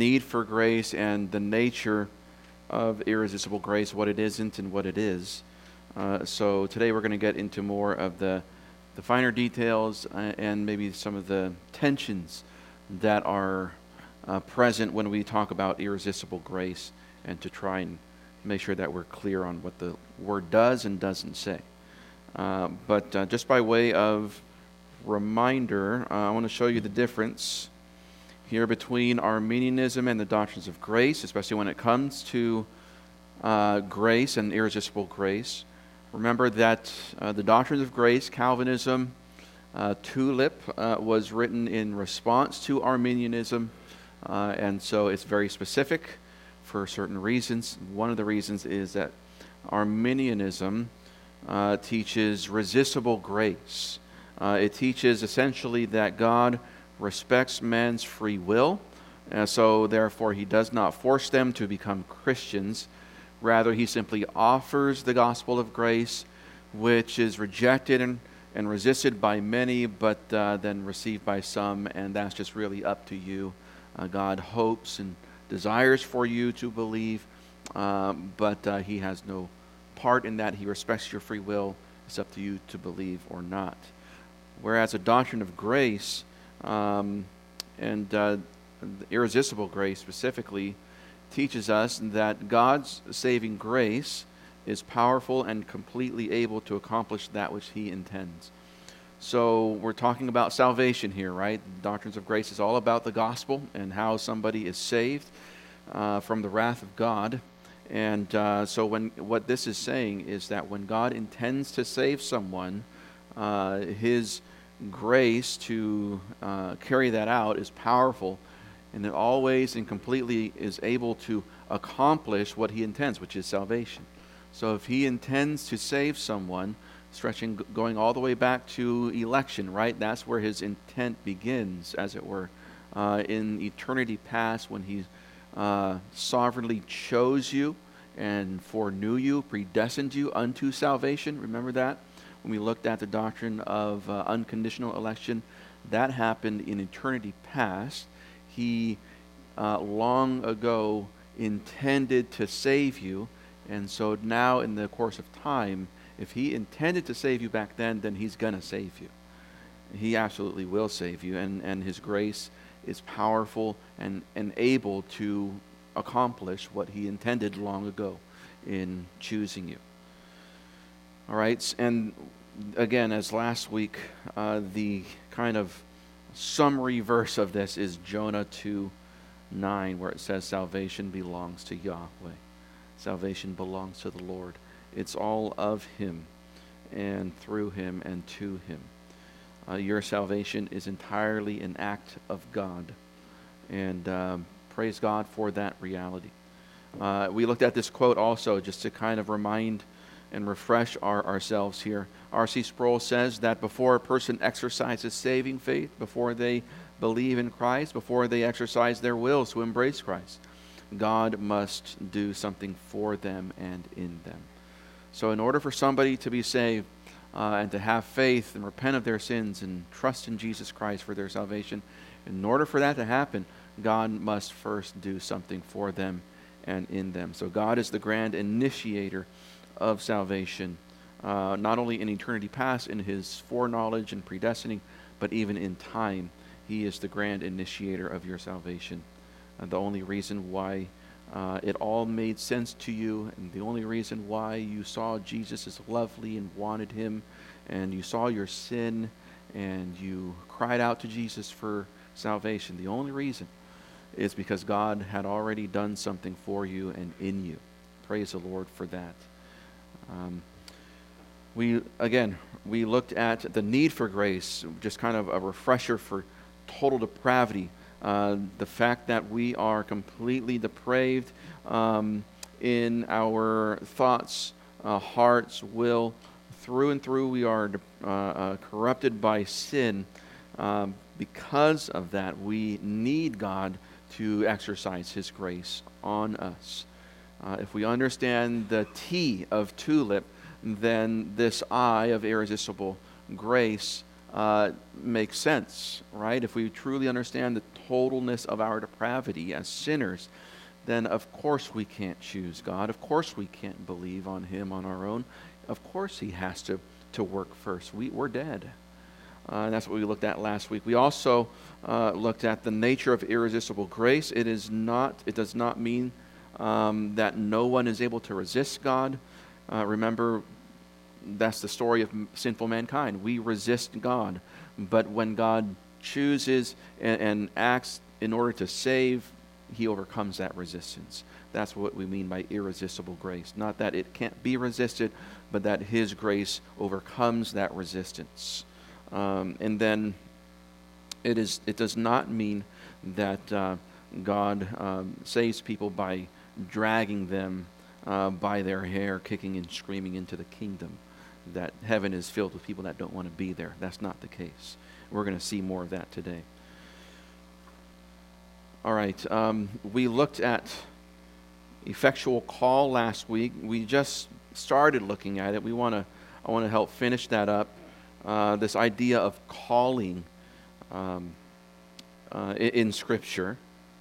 need for grace and the nature of irresistible grace, what it isn't and what it is. So today we're going to get into more of the finer details and maybe some of the tensions that are present when we talk about irresistible grace, and to try and make sure that we're clear on what the word does and doesn't say. But just by way of reminder, I want to show you the difference here between Arminianism and the doctrines of grace, especially when it comes to grace and irresistible grace. Remember that the doctrines of grace, Calvinism, Tulip, was written in response to Arminianism, and so it's very specific for certain reasons. One of the reasons is that Arminianism teaches resistible grace. It teaches essentially that God respects man's free will, so therefore he does not force them to become Christians. Rather, he simply offers the gospel of grace, which is rejected and resisted by many, but then received by some, and that's just really up to you. God hopes and desires for you to believe, but he has no part in that. He respects your free will. It's up to you to believe or not. Whereas a doctrine of grace, and irresistible grace specifically, teaches us that God's saving grace is powerful and completely able to accomplish that which he intends. So we're talking about salvation here, right? The doctrines of grace is all about the gospel and how somebody is saved from the wrath of God. And so what this is saying is that when God intends to save someone, his grace to carry that out is powerful, and it always and completely is able to accomplish what he intends, which is salvation. So if he intends to save someone, going all the way back to election, right? That's where his intent begins, as it were. In eternity past, when he sovereignly chose you and foreknew you, predestined you unto salvation. Remember that? When we looked at the doctrine of unconditional election, that happened in eternity past. He long ago intended to save you, and so now in the course of time, if he intended to save you back then he's going to save you. He absolutely will save you, and his grace is powerful and able to accomplish what he intended long ago in choosing you. All right, and again, as last week, the kind of summary verse of this is Jonah 2:9, where it says salvation belongs to Yahweh. Salvation belongs to the Lord. It's all of him and through him and to him. Your salvation is entirely an act of God, and praise God for that reality. We looked at this quote also just to kind of remind and refresh ourselves here. R.C. Sproul says that before a person exercises saving faith, before they believe in Christ, before they exercise their wills to embrace Christ, God must do something for them and in them. So in order for somebody to be saved and to have faith and repent of their sins and trust in Jesus Christ for their salvation, in order for that to happen, God must first do something for them and in them. So God is the grand initiator of salvation, not only in eternity past in his foreknowledge and predestining, but even in time. He is the grand initiator of your salvation. The only reason why it all made sense to you, and the only reason why you saw Jesus as lovely and wanted him, and you saw your sin and you cried out to Jesus for salvation, the only reason is because God had already done something for you and in you. Praise the Lord for that. We looked at the need for grace, just kind of a refresher for total depravity. The fact that we are completely depraved in our thoughts, hearts, will. Through and through we are corrupted by sin. Because of that, we need God to exercise his grace on us. If we understand the T of tulip, then this I of irresistible grace makes sense, right? If we truly understand the totalness of our depravity as sinners, then of course we can't choose God. Of course we can't believe on Him on our own. Of course He has to work first. We're dead. And that's what we looked at last week. We also looked at the nature of irresistible grace. It does not mean that no one is able to resist God. Remember, that's the story of sinful mankind. We resist God. But when God chooses and acts in order to save, He overcomes that resistance. That's what we mean by irresistible grace. Not that it can't be resisted, but that His grace overcomes that resistance. And then it does not mean that God saves people by dragging them by their hair, kicking and screaming into the kingdom. That heaven is filled with people that don't want to be there. That's not the case. We're going to see more of that today. All right, we looked at effectual call last week. We just started looking at it. I want to help finish that up. This idea of calling in Scripture.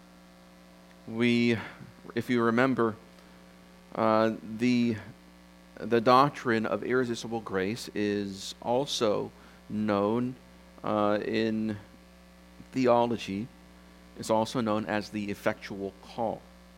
If you remember, the doctrine of irresistible grace is also known in theology. It's also known as the effectual call.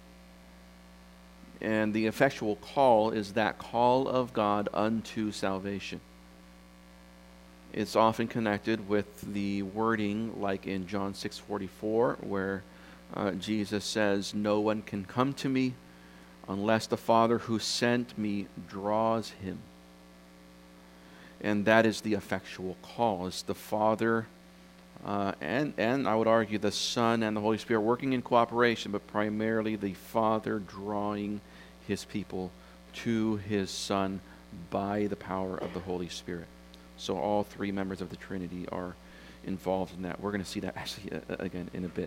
And the effectual call is that call of God unto salvation. It's often connected with the wording like in John 6:44, where Jesus says, "No one can come to me unless the Father who sent me draws him." And that is the effectual call. It's the Father and I would argue the Son and the Holy Spirit working in cooperation, but primarily the Father drawing His people to His Son by the power of the Holy Spirit. So all three members of the Trinity are involved in that. We're going to see that actually again in a bit.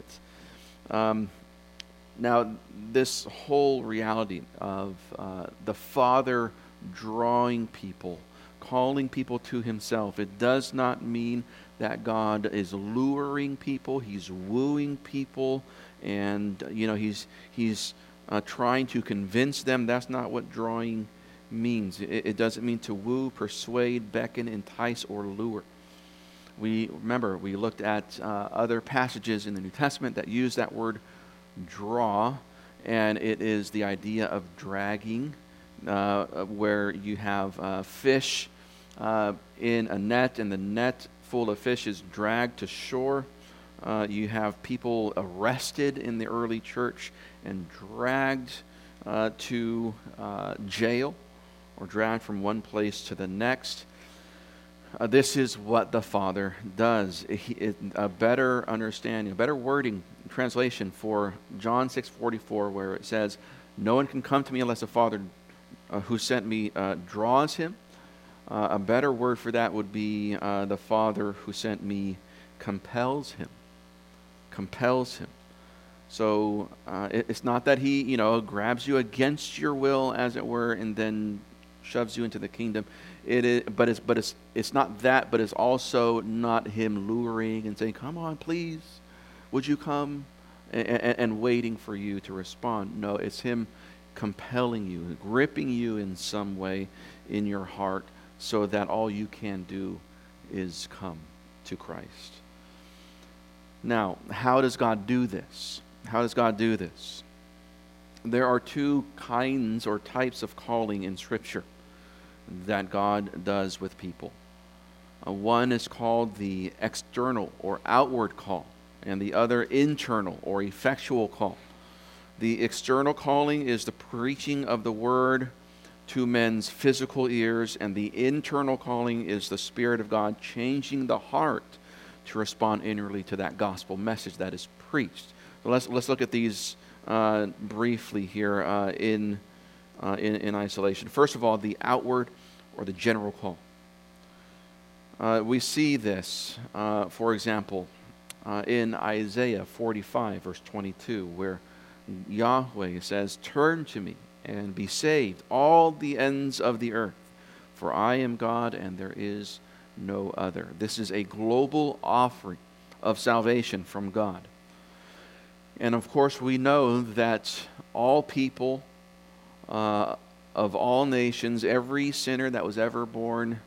Now, this whole reality of the Father drawing people, calling people to Himself, it does not mean that God is luring people, He's wooing people, and He's trying to convince them. That's not what drawing means. It doesn't mean to woo, persuade, beckon, entice, or lure. We looked at other passages in the New Testament that use that word draw, and it is the idea of dragging, where you have fish in a net, and the net full of fish is dragged to shore. You have people arrested in the early church and dragged to jail, or dragged from one place to the next. This is what the Father does. A better understanding, a better wording, translation for John 6:44, where it says, "No one can come to me unless the Father who sent me draws him." A better word for that would be the Father who sent me compels him. Compels him. So it's not that He, grabs you against your will, as it were, and then shoves you into the kingdom. It's not that, but it's also not Him luring and saying, "Come on, please, would you come?" and waiting for you to respond. No, it's Him compelling you, gripping you in some way in your heart, so that all you can do is come to Christ. Now, how does God do this? How does God do this? There are two kinds or types of calling in Scripture that God does with people. One is called the external or outward call, and the other internal or effectual call. The external calling is the preaching of the Word to men's physical ears, and the internal calling is the Spirit of God changing the heart to respond inwardly to that gospel message that is preached. So let's look at these briefly here in isolation. First of all, the outward or the general call. We see this, for example, in Isaiah 45, verse 22, where Yahweh says, "Turn to me and be saved, all the ends of the earth, for I am God and there is no other. This is a global offering of salvation from God. And of course, we know that all people of all nations, every sinner that was ever born,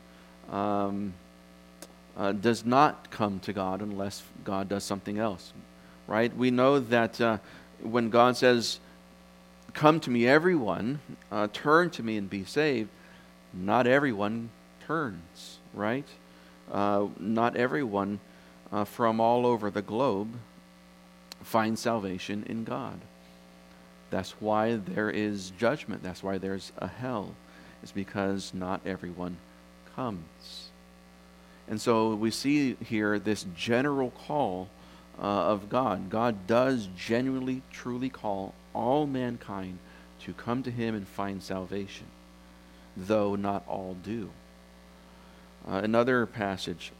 does not come to God unless God does something else, right? We know that when God says, "Come to me, everyone, turn to me and be saved," not everyone turns, right? Not everyone from all over the globe finds salvation in God. That's why there is judgment. That's why there's a hell. It's because not everyone comes. And so we see here this general call of God. God does genuinely, truly call all mankind to come to Him and find salvation, though not all do. Another passage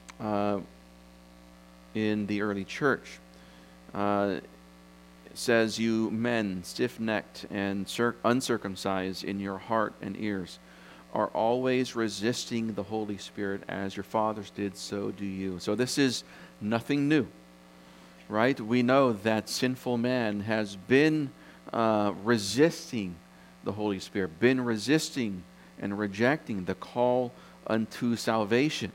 in the early church says, "You men, stiff-necked and uncircumcised in your heart and ears, are always resisting the Holy Spirit, as your fathers did, so do you." So this is nothing new, right? We know that sinful man has been resisting the Holy Spirit, been resisting and rejecting the call unto salvation.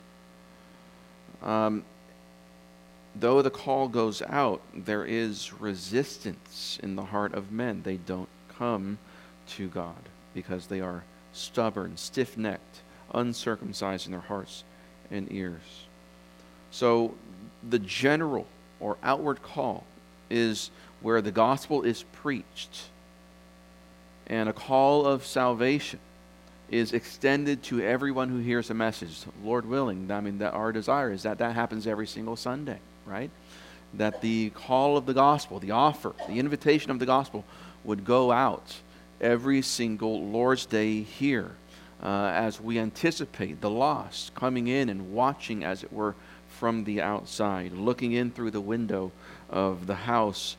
Though the call goes out, there is resistance in the heart of men. They don't come to God because they are stubborn, stiff-necked, uncircumcised in their hearts and ears. So the general or outward call is where the gospel is preached, and a call of salvation is extended to everyone who hears the message. Lord willing, I mean, that our desire is that happens every single Sunday, right? That the call of the gospel, the offer, the invitation of the gospel would go out every single Lord's Day here as we anticipate the lost coming in and watching, as it were, from the outside, looking in through the window of the house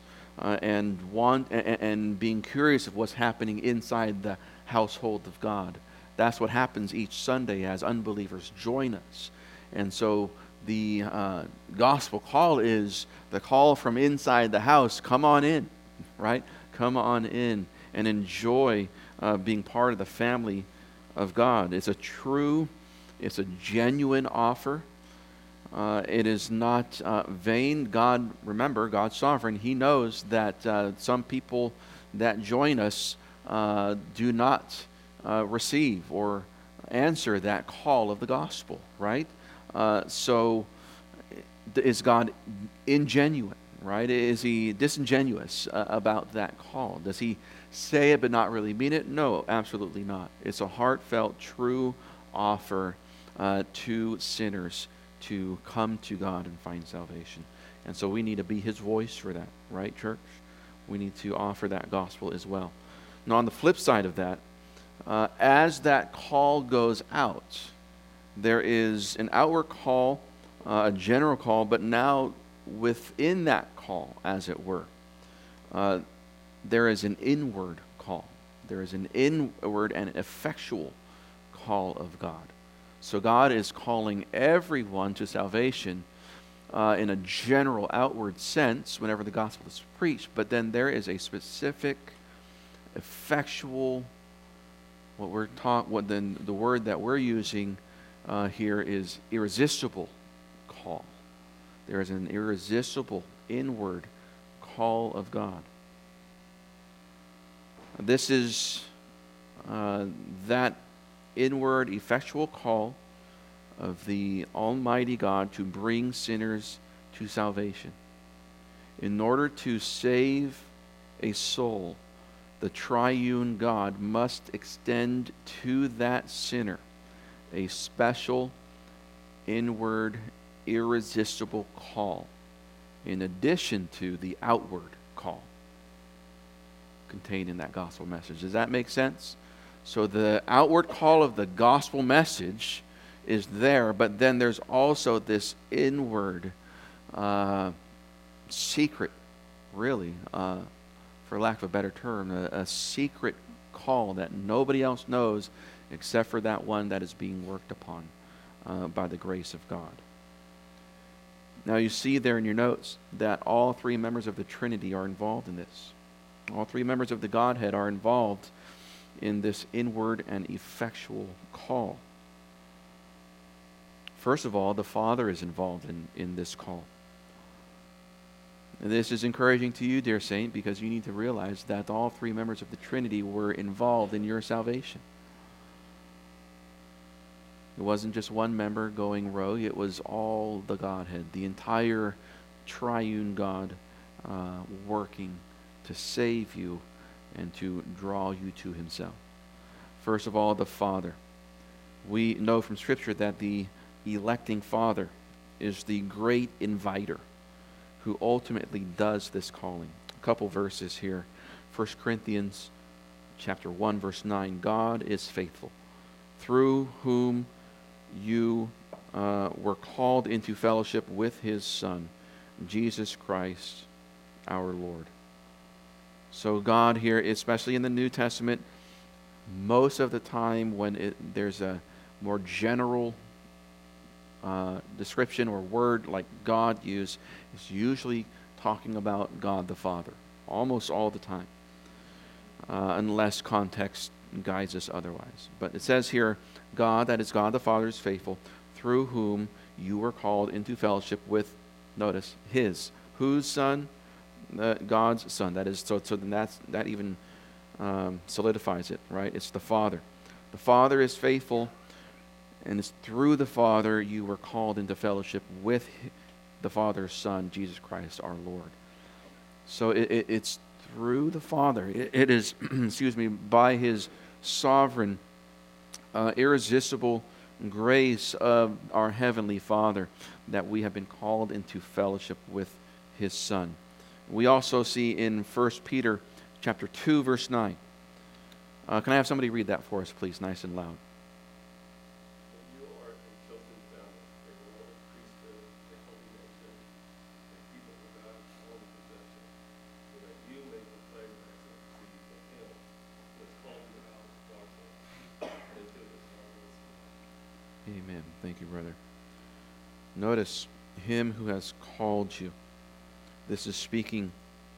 and being curious of what's happening inside the household of God. That's what happens each Sunday as unbelievers join us. And so the gospel call is the call from inside the house. Come on in, right? Come on in and enjoy being part of the family of God. It's a genuine offer. It is not vain. God, remember, God's sovereign. He knows that some people that join us do not receive or answer that call of the gospel, right? So is God ingenuine, right? Is He disingenuous about that call? Does He say it but not really mean it? No, absolutely not. It's a heartfelt, true offer to sinners to come to God and find salvation. And so we need to be His voice for that, right, church? We need to offer that gospel as well. Now, on the flip side of that, as that call goes out, there is an outward call, a general call, but now within that call, as it were, there is an inward call. There is an inward and effectual call of God. So God is calling everyone to salvation in a general outward sense whenever the gospel is preached, but then there is a specific, effectual, the word that we're using here is irresistible call. There is an irresistible inward call of God. This is that inward, effectual call of the Almighty God to bring sinners to salvation. In order to save a soul, the triune God must extend to that sinner a special, inward, irresistible call, in addition to the outward call contained in that gospel message. Does that make sense? So the outward call of the gospel message is there, but then there's also this inward secret, really, for lack of a better term, a secret call that nobody else knows except for that one that is being worked upon by the grace of God. Now you see there in your notes that all three members of the Trinity are involved in this. All three members of the Godhead are involved in this inward and effectual call. First of all, the Father is involved in this call. And this is encouraging to you, dear saint, because you need to realize that all three members of the Trinity were involved in your salvation. It wasn't just one member going rogue, it was all the Godhead, the entire triune God working to save you and to draw you to himself. First of all, the Father. We know from Scripture that the electing Father is the great inviter who ultimately does this calling. A couple verses here. 1 Corinthians chapter 1, verse 9. God is faithful, through whom you were called into fellowship with his Son, Jesus Christ our Lord. So God here, especially in the New Testament, most of the time when there's a more general description or word like God used, is usually talking about God the Father, almost all the time, unless context guides us otherwise. But it says here, God, that is God the Father, is faithful, through whom you were called into fellowship with, notice, his. Whose Son? God's Son. That is, so then that even solidifies it, right? It's the Father. The Father is faithful, and it's through the Father you were called into fellowship with the Father's Son, Jesus Christ our Lord. So it's through the Father. It is, excuse me, by his sovereign, irresistible grace of our Heavenly Father that we have been called into fellowship with his Son. We also see in 1 Peter chapter 2, verse 9. Can I have somebody read that for us, please, nice and loud? Amen. Thank you, brother. Notice him who has called you. This is speaking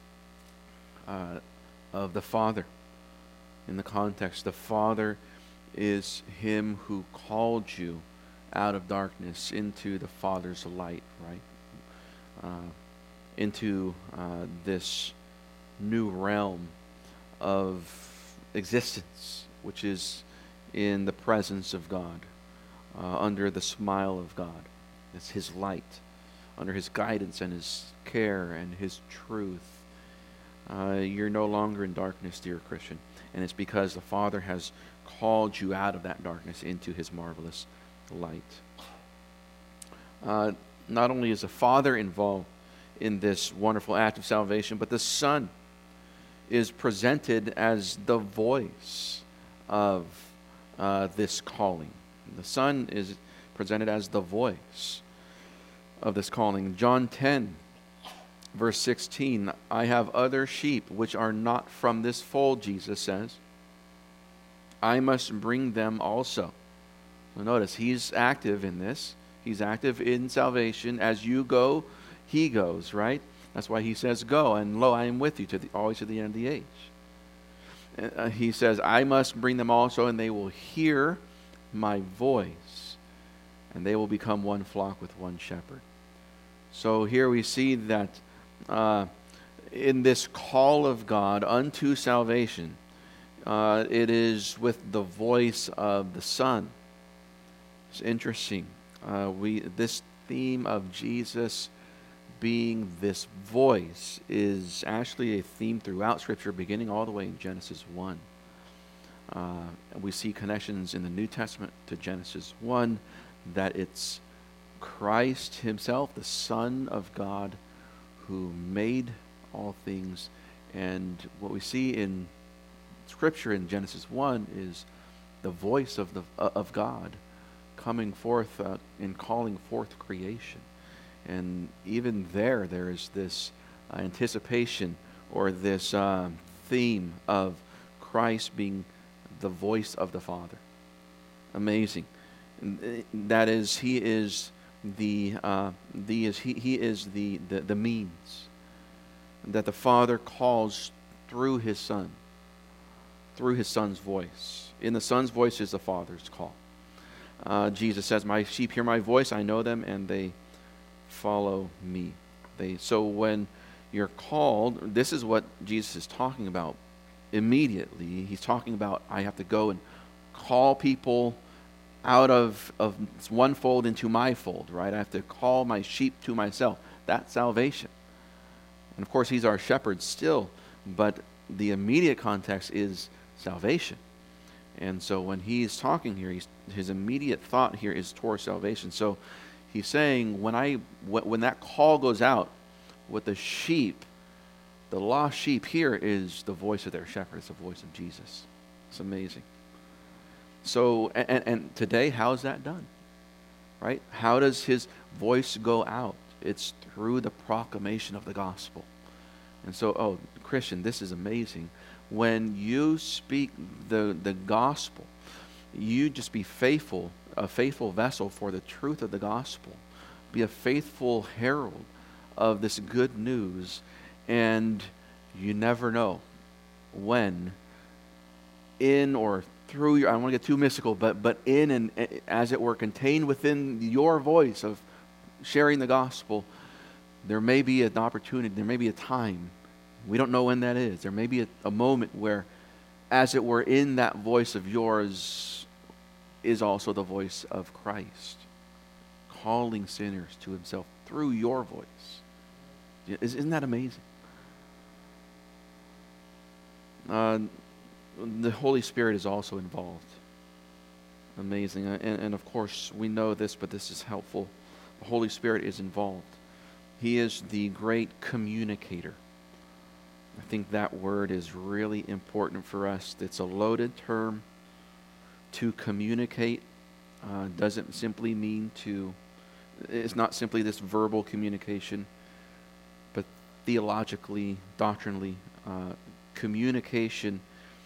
of the Father. In the context, the Father is him who called you out of darkness into the Father's light, right? Into this new realm of existence, which is in the presence of God. Under the smile of God. It's his light, under his guidance and his care and his truth. You're no longer in darkness, dear Christian, and it's because the Father has called you out of that darkness into his marvelous light. Not only is the Father involved in this wonderful act of salvation, but the Son is presented as the voice of this calling. The Son is presented as the voice of this calling. John 10, verse 16, I have other sheep which are not from this fold, Jesus says. I must bring them also. So notice, he's active in this. He's active in salvation. As you go, he goes, right? That's why he says, go, and lo, I am with you always to the end of the age. He says, I must bring them also, and they will hear my voice, and they will become one flock with one shepherd. So here we see that in this call of God unto salvation, it is with the voice of the Son. It's interesting. This theme of Jesus being this voice is actually a theme throughout Scripture, beginning all the way in Genesis 1. We see connections in the New Testament to Genesis 1, that it's Christ himself, the Son of God, who made all things. And what we see in Scripture in Genesis 1 is the voice of God coming forth and calling forth creation. And even there is this anticipation or this theme of Christ being the voice of the Father. Amazing. That is, he is the means that the Father calls through his Son, through his Son's voice. In the Son's voice is the Father's call. Jesus says, "My sheep hear my voice, I know them, and they follow me." So when you're called, this is what Jesus is talking about immediately. He's talking about, I have to go and call people out of one fold into my fold, right? I have to call my sheep to myself. That's salvation. And of course, he's our shepherd still, but the immediate context is salvation. And so when he's talking here, his immediate thought here is towards salvation. So he's saying, when that call goes out with the sheep, the lost sheep here is the voice of their shepherd. It's the voice of Jesus. It's amazing. So, and today, how is that done? Right? How does his voice go out? It's through the proclamation of the gospel. And so, Christian, this is amazing. When you speak the gospel, you just be faithful, a faithful vessel for the truth of the gospel. Be a faithful herald of this good news, and you never know when, in or through your, I don't want to get too mystical, but in and as it were contained within your voice of sharing the gospel, there may be an opportunity, there may be a time, we don't know when that is, there may be a moment where, as it were, in that voice of yours is also the voice of Christ, calling sinners to himself through your voice. Isn't that amazing? The Holy Spirit is also involved. Amazing. And of course, we know this, but this is helpful. The Holy Spirit is involved. He is the great communicator. I think that word is really important for us. It's a loaded term. To communicate doesn't simply mean it's not simply this verbal communication, but theologically, doctrinally, communication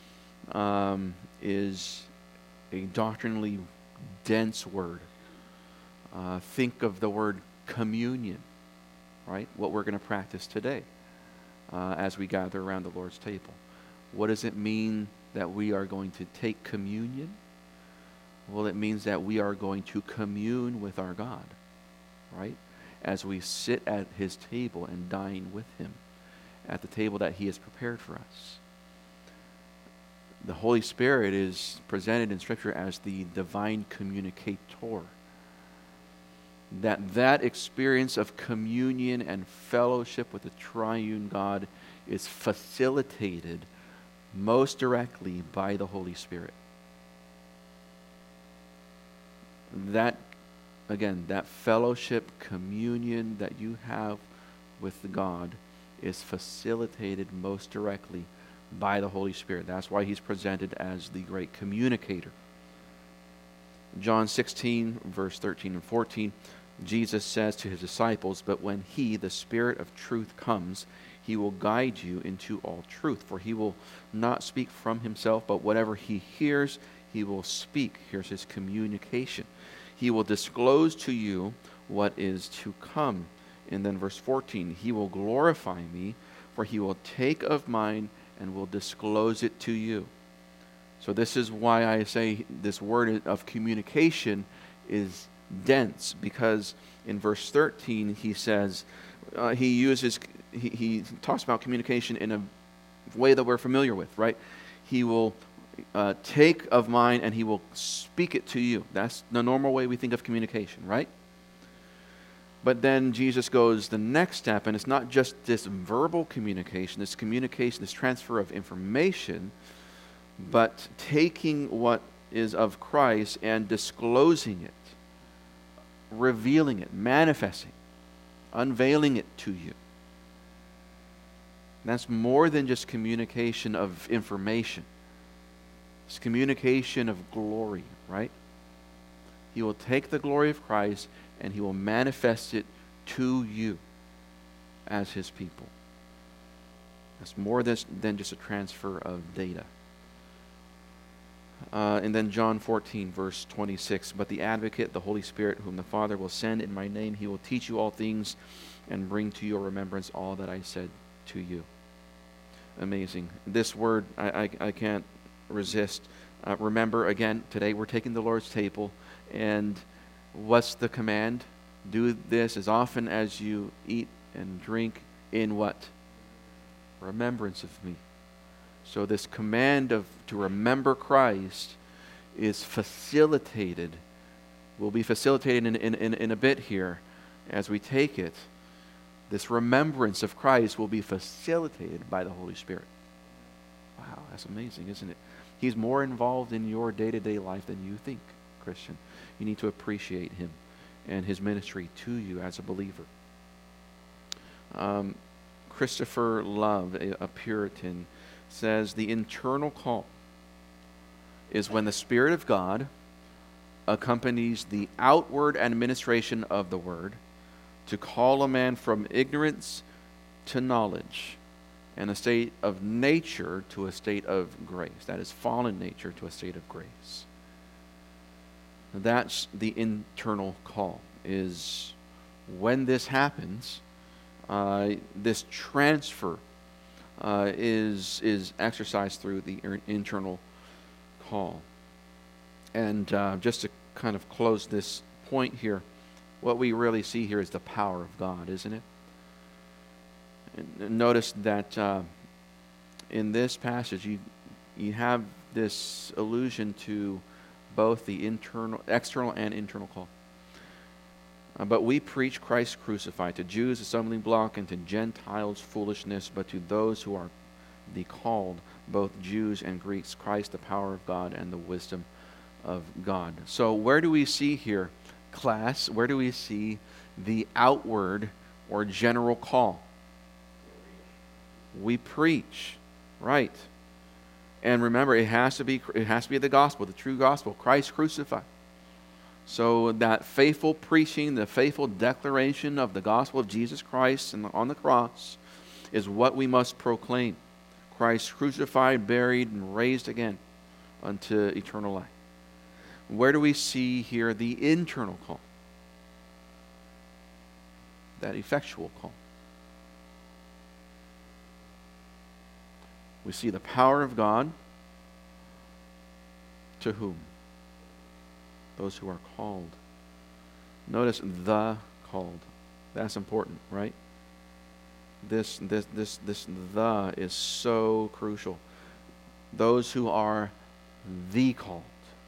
is a doctrinally dense word. Think of the word communion, right? What we're going to practice today as we gather around the Lord's table. What does it mean that we are going to take communion? Well, it means that we are going to commune with our God, right? As we sit at his table and dine with him at the table that he has prepared for us. The Holy Spirit is presented in Scripture as the divine communicator. That experience of communion and fellowship with the triune God is facilitated most directly by the Holy Spirit. That fellowship, communion that you have with God is facilitated most directly by the Holy Spirit. That's why he's presented as the great communicator. John 16, verse 13 and 14, Jesus says to his disciples, "But when he, the Spirit of truth, comes, he will guide you into all truth. For he will not speak from himself, but whatever he hears, he will speak." Here's his communication. "He will disclose to you what is to come." And then verse 14, "He will glorify me, for he will take of mine and will disclose it to you." So this is why I say this word of communication is dense, because in verse 13 he says, he talks about communication in a way that we're familiar with, right? He will take of mine and he will speak it to you. That's the normal way we think of communication, right? But then Jesus goes the next step, and it's not just this verbal communication, this transfer of information, but taking what is of Christ and disclosing it, revealing it, manifesting, unveiling it to you. That's more than just communication of information. It's communication of glory, right? He will take the glory of Christ and he will manifest it to you as his people. That's more than just a transfer of data. And then John 14, verse 26. But the Advocate, the Holy Spirit, whom the Father will send in my name, he will teach you all things and bring to your remembrance all that I said to you. Amazing. This word, I can't resist. Remember, again, today we're taking the Lord's table. And what's the command? Do this as often as you eat and drink in what? Remembrance of me. So this command to remember Christ is facilitated, will be facilitated in a bit here as we take it. This remembrance of Christ will be facilitated by the Holy Spirit. Wow, that's amazing, isn't it? He's more involved in your day-to-day life than you think, Christian. You need to appreciate him and his ministry to you as a believer. Christopher Love, a Puritan, says the internal call is when the Spirit of God accompanies the outward administration of the Word to call a man from ignorance to knowledge and a state of nature to a state of grace. That is, fallen nature to a state of grace. That's the internal call, is when this happens, this transfer is exercised through the internal call. And just to kind of close this point here, what we really see here is the power of God, isn't it? And notice that in this passage you have this allusion to both the external and internal call. But we preach Christ crucified, to Jews a stumbling block, and to Gentiles foolishness, but to those who are the called, both Jews and Greeks, Christ the power of God and the wisdom of God. So where do we see here, class, where do we see the outward or general call? We preach, right? And remember, it has to be the gospel, the true gospel, Christ crucified. So that faithful preaching, the faithful declaration of the gospel of Jesus Christ on the cross is what we must proclaim. Christ crucified, buried, and raised again unto eternal life. Where do we see here the internal call? That effectual call. We see the power of God to whom? Those who are called. Notice the called. That's important, right? This the is so crucial. Those who are the called.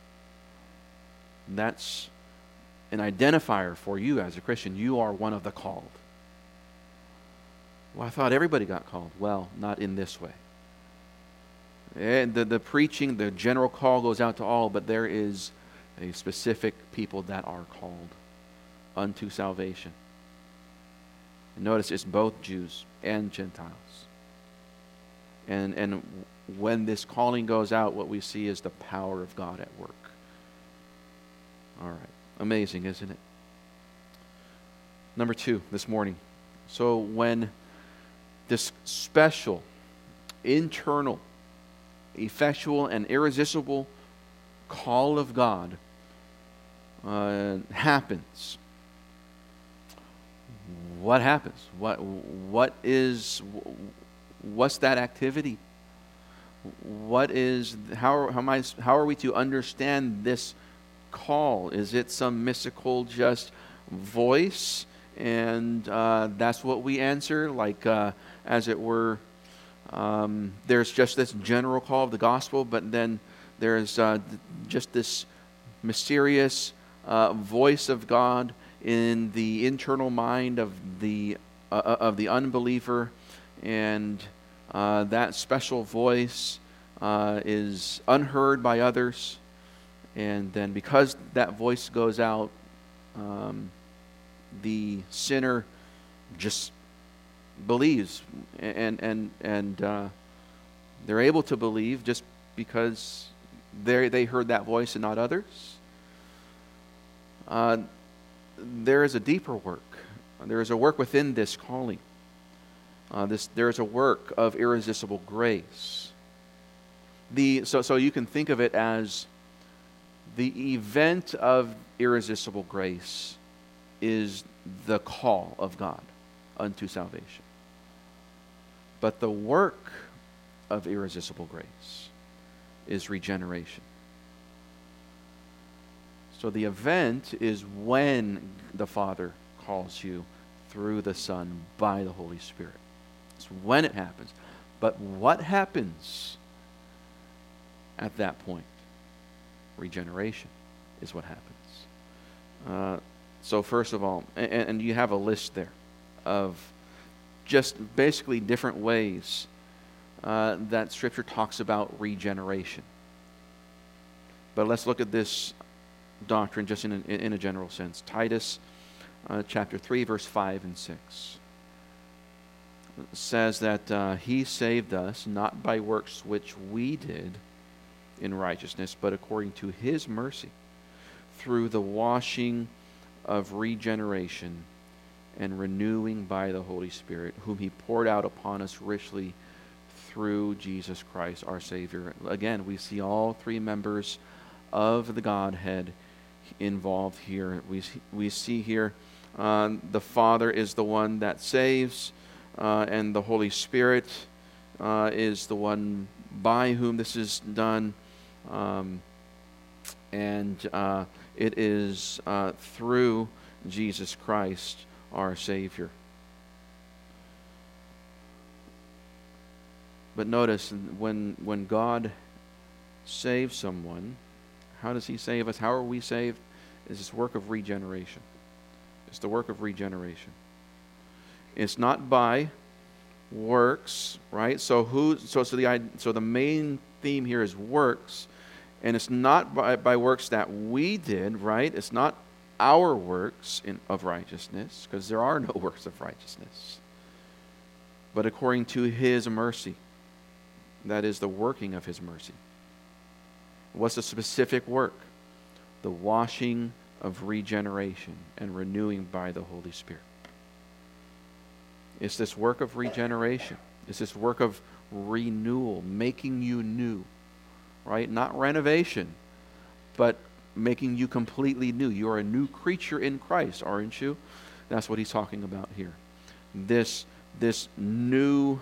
That's an identifier for you as a Christian. You are one of the called. Well, I thought everybody got called. Well, not in this way. And the preaching, the general call goes out to all, but there is a specific people that are called unto salvation. And notice it's both Jews and Gentiles. And when this calling goes out, what we see is the power of God at work. All right. Amazing, isn't it? Number 2 this morning. So when this special, internal, effectual, and irresistible call of God happens, what happens? What's that activity? How are we to understand this call? Is it some mystical just voice, and that's what we answer, like as it were? There's just this general call of the gospel, but then there's just this mysterious voice of God in the internal mind of the unbeliever, and that special voice is unheard by others, and then because that voice goes out, the sinner just believes, and they're able to believe just because they heard that voice and not others. There is a deeper work. There is a work within this calling. There is a work of irresistible grace. So you can think of it as the event of irresistible grace is the call of God unto salvation. But the work of irresistible grace is regeneration. So the event is when the Father calls you through the Son by the Holy Spirit. It's when it happens. But what happens at that point? Regeneration is what happens. So first of all, and you have a list there of just basically different ways that Scripture talks about regeneration. But let's look at this doctrine just in a general sense. Titus chapter 3, verse 5 and 6 says that he saved us not by works which we did in righteousness, but according to his mercy, through the washing of regeneration and renewing by the Holy Spirit, whom he poured out upon us richly through Jesus Christ our Savior. Again, we see all three members of the Godhead involved here. We see here the Father is the one that saves, and the Holy Spirit is the one by whom this is done, and it is through Jesus Christ our Savior. But notice, when God saves someone, how does he save us? How are we saved? It's this work of regeneration. It's the work of regeneration. It's not by works, right? So the main theme here is works, and it's not by works that we did, right? It's not our works of righteousness, because there are no works of righteousness, but according to his mercy. That is the working of his mercy. What's the specific work? The washing of regeneration and renewing by the Holy Spirit. It's this work of regeneration. It's this work of renewal, making you new, right? Not renovation, but making you completely new. You are a new creature in Christ, aren't you? That's what he's talking about here. This new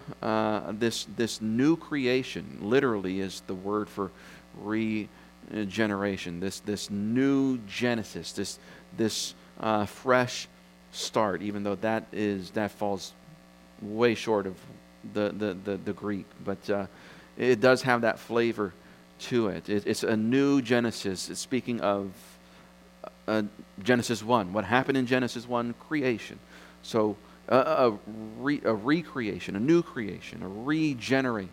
creation literally is the word for regeneration. This new Genesis, this fresh start. Even though that falls way short of the Greek, but it does have that flavor to it. It's a new Genesis. It's speaking of Genesis 1. What happened in Genesis 1? Creation. So a recreation, a new creation, a regeneration.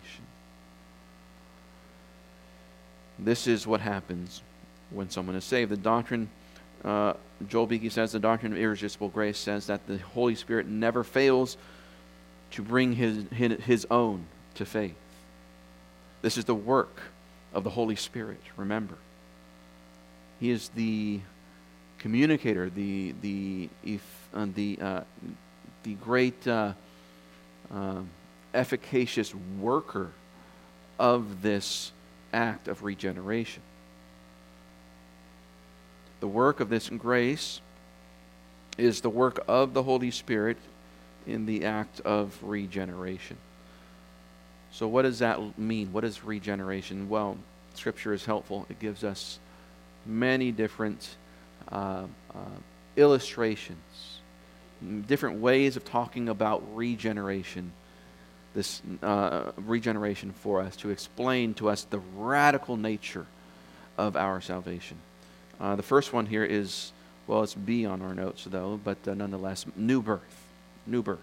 This is what happens when someone is saved. The doctrine, Joel Beeke says, the doctrine of irresistible grace says that the Holy Spirit never fails to bring his own to faith. This is the work of the Holy Spirit, remember. He is the communicator, the great efficacious worker of this act of regeneration. The work of this grace is the work of the Holy Spirit in the act of regeneration. So what does that mean? What is regeneration? Well, Scripture is helpful. It gives us many different illustrations, different ways of talking about regeneration. This regeneration for us, to explain to us the radical nature of our salvation. The first one here is, well, it's B on our notes though, but nonetheless, new birth. New birth.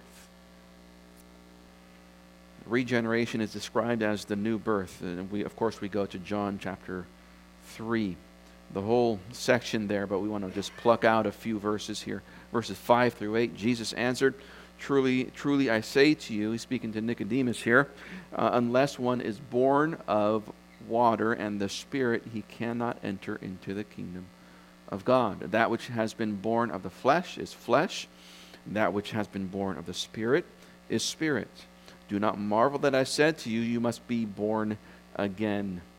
Regeneration is described as the new birth. And we go to John chapter 3. The whole section there, but we want to just pluck out a few verses here. Verses 5 through 8. Jesus answered, Truly, truly, I say to you, he's speaking to Nicodemus here, unless one is born of water and the Spirit, he cannot enter into the kingdom of God. That which has been born of the flesh is flesh. That which has been born of the Spirit is spirit. Do not marvel that I said to you, you must be born again.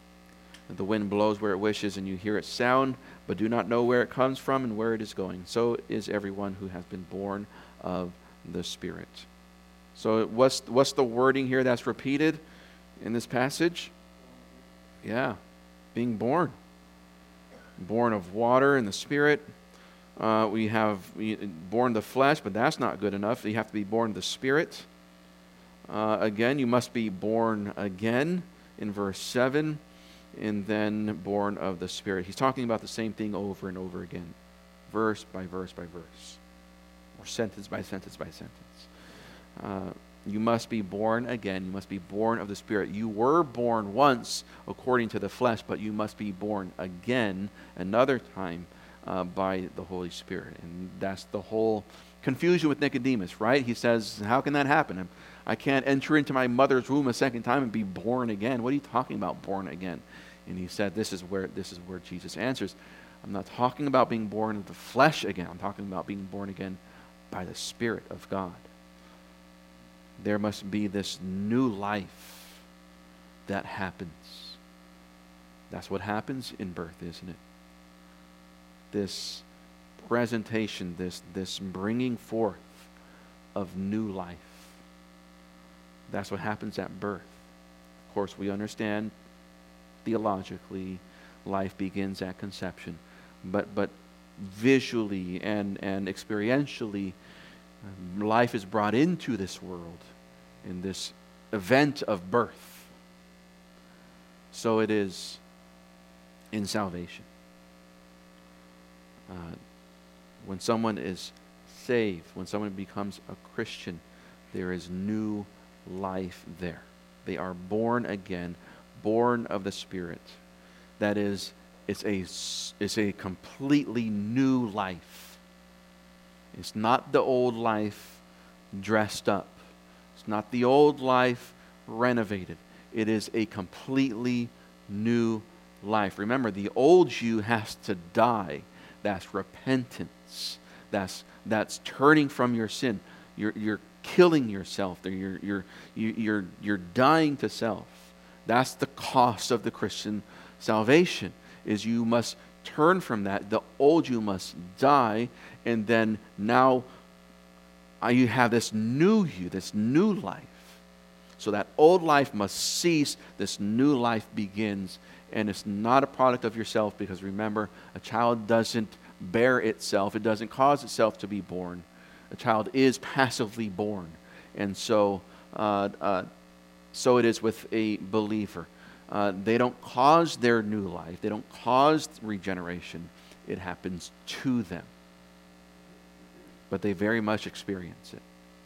The wind blows where it wishes, and you hear its sound, but do not know where it comes from and where it is going. So is everyone who has been born of the Spirit. So what's the wording here that's repeated in this passage? Yeah, being born. Born of water and the Spirit. We have born the flesh, but that's not good enough. You have to be born of the Spirit. Again, you must be born again in verse 7, and then born of the Spirit. He's talking about the same thing over and over again, verse by verse by verse, or sentence by sentence by sentence. You must be born again. You must be born of the Spirit. You were born once according to the flesh, but you must be born again another time by the Holy Spirit. And that's the whole confusion with Nicodemus, right? He says, how can that happen? I can't enter into my mother's womb a second time and be born again. What are you talking about, born again? And he said, this is where Jesus answers. I'm not talking about being born of the flesh again. I'm talking about being born again by the Spirit of God. There must be this new life that happens. That's what happens in birth, isn't it? This presentation, this bringing forth of new life. That's what happens at birth. Of course, we understand theologically life begins at conception, but visually and experientially, life is brought into this world in this event of birth. So it is in salvation. When someone is saved, when someone becomes a Christian, there is new life there. They are born again, born of the Spirit. That is, it's a completely new life. It's not the old life dressed up. It's not the old life renovated. It is a completely new life. Remember, the old you has to die. That's repentance. That's turning from your sin. You're killing yourself. You're dying to self. That's the cost of the Christian salvation. Is you must turn from that. The old you must die, and then now you have this new you, this new life. So that old life must cease. This new life begins, and it's not a product of yourself, because remember, a child doesn't bear itself. It doesn't cause itself to be born. A child is passively born, and so it is with a believer. They don't cause their new life. They don't cause regeneration. It happens to them. But they very much experience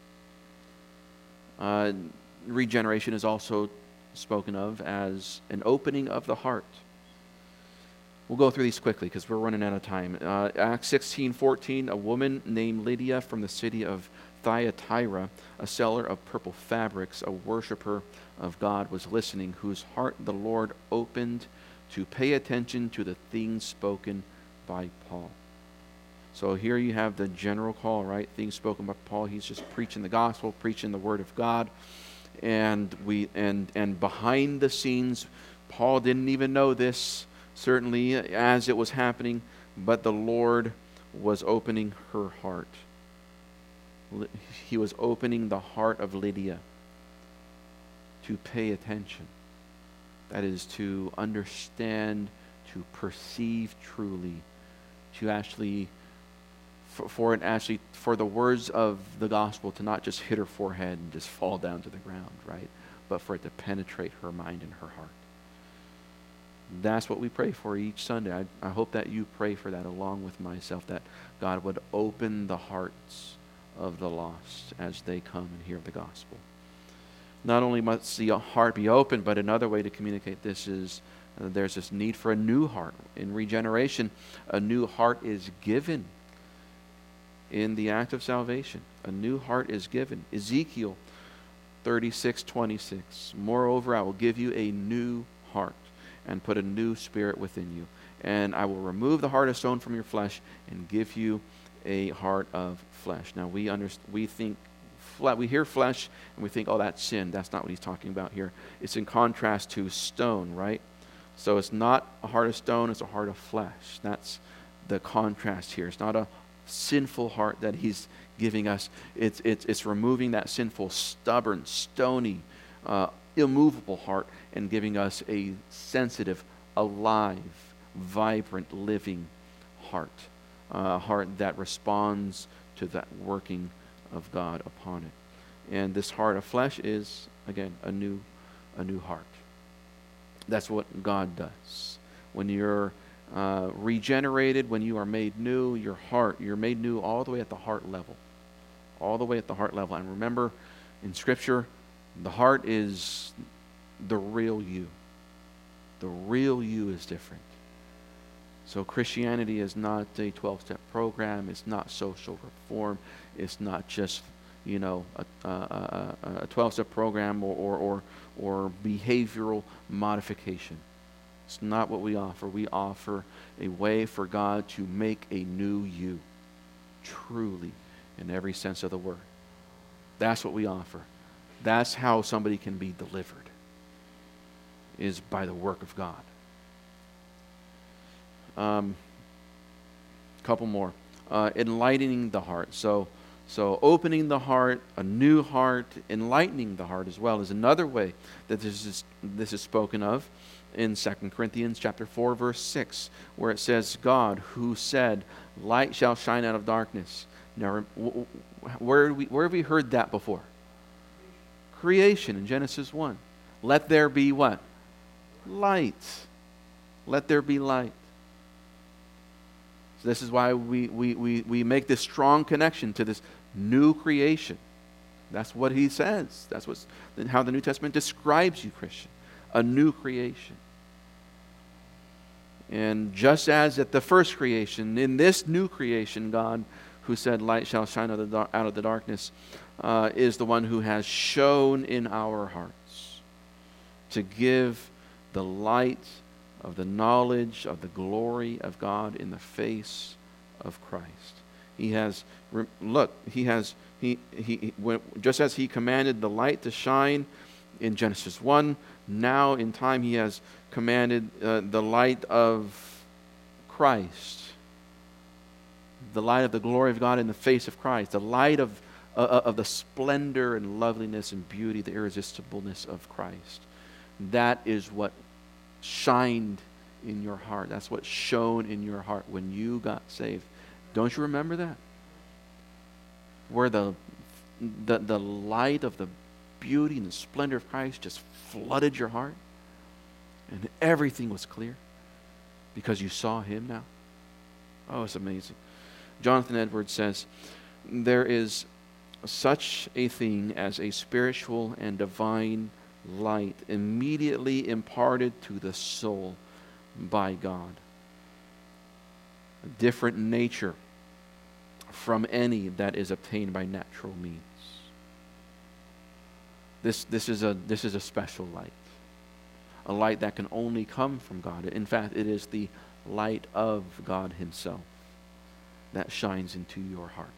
it. Regeneration is also spoken of as an opening of the heart. We'll go through these quickly because we're running out of time. Acts 16:14, a woman named Lydia from the city of Thyatira, a seller of purple fabrics, a worshiper of God, was listening, whose heart the Lord opened to pay attention to the things spoken by Paul. So here you have the general call, right? Things spoken by Paul. He's just preaching the gospel, preaching the word of God. And behind the scenes, Paul didn't even know this, certainly, as it was happening, but the Lord was opening her heart. He was opening the heart of Lydia to pay attention. That is, to understand, to perceive truly, to actually, for the words of the gospel to not just hit her forehead and just fall down to the ground, right? But for it to penetrate her mind and her heart. That's what we pray for each Sunday. I hope that you pray for that along with myself, that God would open the hearts of the lost as they come and hear the gospel. Not only must the heart be open, but another way to communicate this is there's this need for a new heart. In regeneration, a new heart is given. In the act of salvation, a new heart is given. Ezekiel 36:26. Moreover, I will give you a new heart and put a new spirit within you. And I will remove the heart of stone from your flesh and give you a heart of flesh. Now we hear flesh and we think, oh, that's sin. That's not what he's talking about here. It's in contrast to stone, right? So it's not a heart of stone, it's a heart of flesh. That's the contrast here. It's not a sinful heart that he's giving us. It's removing that sinful, stubborn, stony, immovable heart and giving us a sensitive, alive, vibrant, living heart. A heart that responds to that working of God upon it. And this heart of flesh is, again, a new heart. That's what God does. When you're regenerated, when you are made new, you're made new all the way at the heart level. All the way at the heart level. And remember, in Scripture, the heart is the real you. The real you is different. So Christianity is not a 12-step program. It's not social reform. It's not just, a 12-step program or behavioral modification. It's not what we offer. We offer a way for God to make a new you, truly, in every sense of the word. That's what we offer. That's how somebody can be delivered, is by the work of God. Couple more. Enlightening the heart. So opening the heart, a new heart, enlightening the heart as well is another way that this is spoken of in 2 Corinthians chapter 4, verse 6, where it says, God, who said, light shall shine out of darkness. Now, where have we heard that before? Creation in Genesis 1. Let there be what? Light. Let there be light. So this is why we make this strong connection to this new creation. That's what he says. That's how the New Testament describes you, Christian. A new creation. And just as at the first creation, in this new creation, God, who said, light shall shine out of the darkness, is the one who has shone in our hearts to give the light of the knowledge of the glory of God in the face of Christ. He has, just as he commanded the light to shine in Genesis 1, now in time he has commanded the light of Christ, the light of the glory of God in the face of Christ, the light of the splendor and loveliness and beauty, the irresistibleness of Christ. That is what shined in your heart. That's what shone in your heart when you got saved. Don't you remember that? Where the light of the beauty and the splendor of Christ just flooded your heart and everything was clear because you saw him now. Oh, it's amazing. Jonathan Edwards says, there is such a thing as a spiritual and divine light immediately imparted to the soul by God. A different nature from any that is obtained by natural means. This is a special light. A light that can only come from God. In fact, it is the light of God himself that shines into your heart.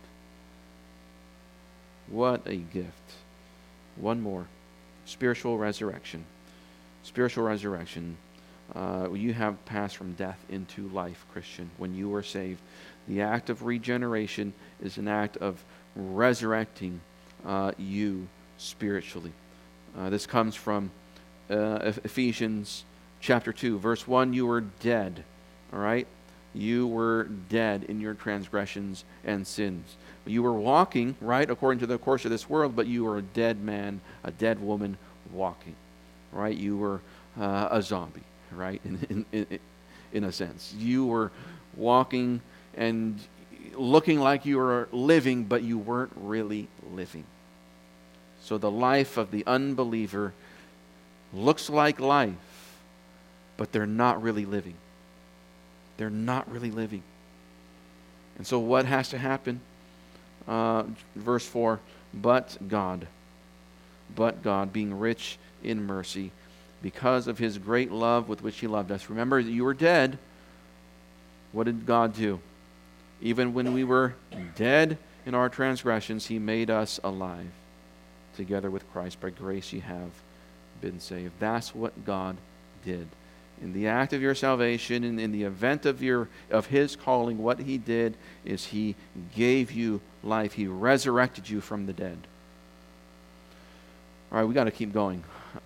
What a gift. One more. Spiritual resurrection. Spiritual resurrection. You have passed from death into life, Christian, when you were saved. The act of regeneration is an act of resurrecting you spiritually. This comes from Ephesians chapter 2, verse 1. You were dead, all right? You were dead in your transgressions and sins. You were walking, right, according to the course of this world, but you were a dead man, a dead woman walking, right? You were a zombie, right, in a sense. You were walking and looking like you were living, but you weren't really living. So the life of the unbeliever looks like life, but they're not really living. They're not really living. And so what has to happen? Verse 4, but God, being rich in mercy, because of his great love with which he loved us. Remember that you were dead. What did God do? Even when we were dead in our transgressions, he made us alive. Together with Christ, by grace you have been saved. That's what God did. In the act of your salvation, in the event of His calling, what He did is He gave you life. He resurrected you from the dead. All right, we got to keep going.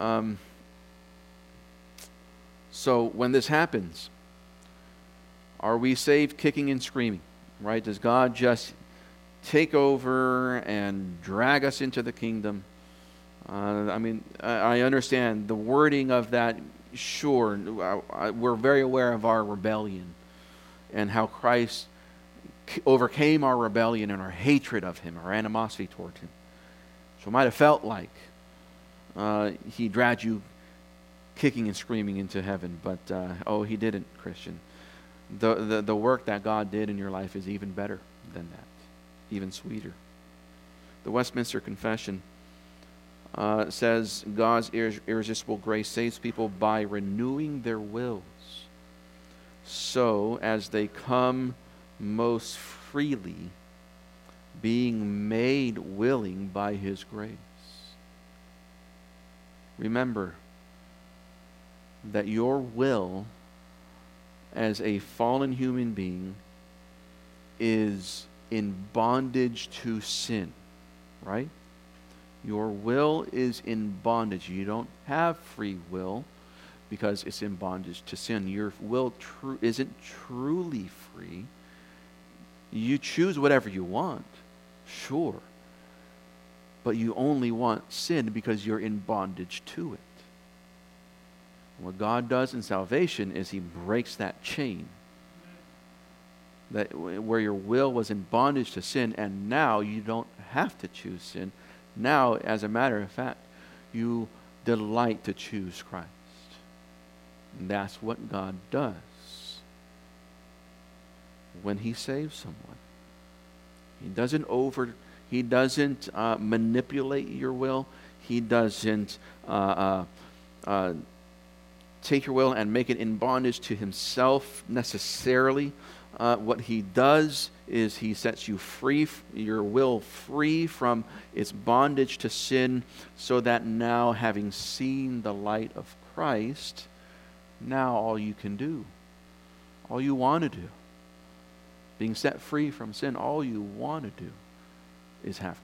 So when this happens, are we saved kicking and screaming? Right? Does God just take over and drag us into the kingdom? I understand the wording of that. Sure, we're very aware of our rebellion and how Christ overcame our rebellion and our hatred of Him, our animosity toward Him. So it might have felt like He dragged you kicking and screaming into heaven, but He didn't, Christian. The work that God did in your life is even better than that, even sweeter. The Westminster Confession says God's irresistible grace saves people by renewing their wills so as they come most freely, being made willing by His grace. Remember that your will as a fallen human being is in bondage to sin, right? Your will is in bondage. You don't have free will because it's in bondage to sin. Your will isn't truly free. You choose whatever you want, sure. But you only want sin because you're in bondage to it. What God does in salvation is He breaks that chain. That where your will was in bondage to sin, and now you don't have to choose sin. Now, as a matter of fact, you delight to choose Christ. And that's what God does when He saves someone. He doesn't manipulate your will. He doesn't take your will and make it in bondage to Himself necessarily. What He does is He sets you free, your will free from its bondage to sin, so that now, having seen the light of Christ, now all you can do, all you want to do, being set free from sin, all you want to do is have